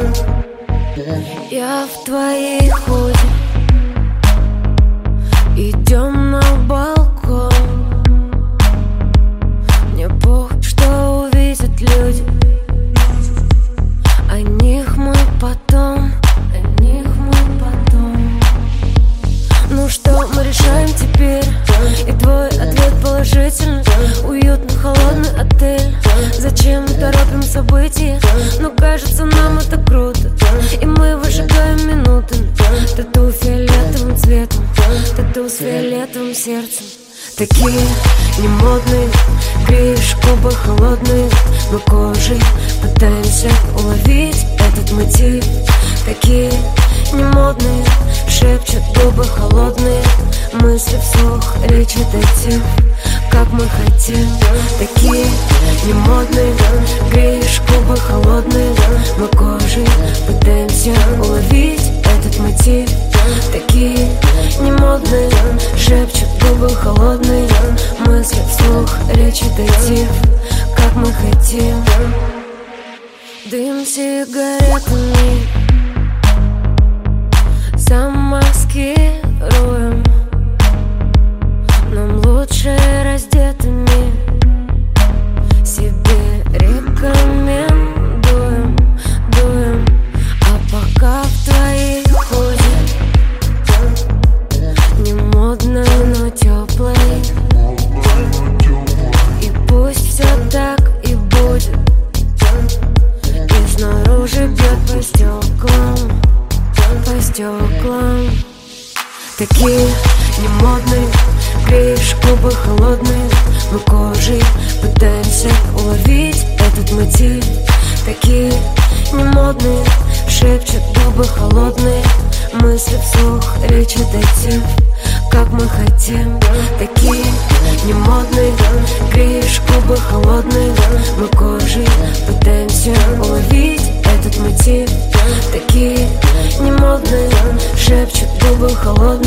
Я в твоей ходе. Идем на балкон. Мне похуй, что увидят люди. О них мы потом. Ну что мы решаем теперь? И твой ответ положительный. Уютный холодный отель. Зачем торопим события? Но кажется, нам это круто. И мы выжигаем минутами. Тату фиолетовым цветом, тату с фиолетовым сердцем. Такие немодные, греешь губы холодные. Мы кожей пытаемся уловить этот мотив. Такие немодные, шепчут губы холодные. Мысли вслух, речь детектив, как мы хотим. Такие немодные, греешь губы холодные. Мы кожей пытаемся уловить этот мотив. Такие немодные, шепчут губы холодные. Мысли вслух, речь детектив, как мы хотим. Дым сигаретами замаскируем. Нам лучше раздетыми себе рекомендуем, дуем. А пока в твоей ходе, не модной, но теплой. И пусть все так и будет. И снаружи бьет по стеклам, по стеклам. Такие немодные, греешь губы холодные. Мы кожей пытаемся уловить этот мотив. Такие немодные, шепчут губы холодные. Мысли вслух, речь детектив, как мы хотим. Такие немодные, греешь губы холодные. Мы кожей пытаемся уловить этот мотив. Такие немодные, шепчут губы холодные.